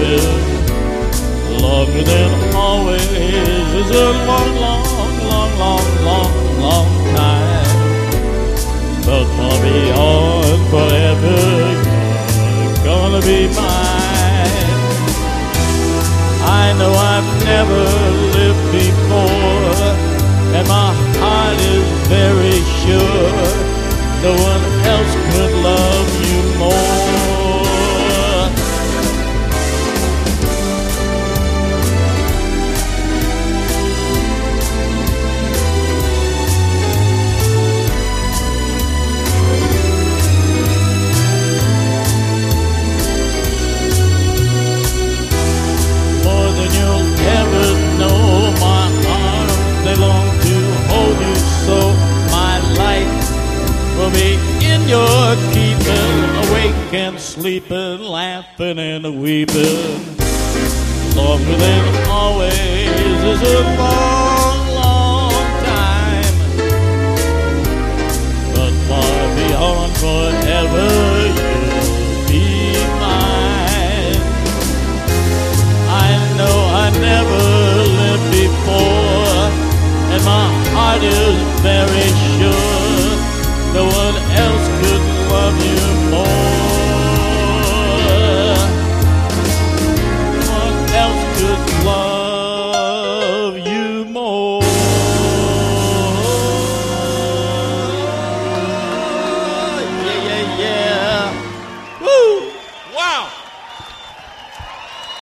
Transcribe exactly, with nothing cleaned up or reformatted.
been. Longer than always is a long, long, long, long, long, long time. But far beyond forever, you're gonna be mine. I know I've never lived before, and my heart is very sure no one else could love you more. More than you'll ever know, my arms, they long to hold you so. My life will be in your keeping, awake and sleeping, laughing and weeping. Longer than always is a long, long time, but far beyond forever.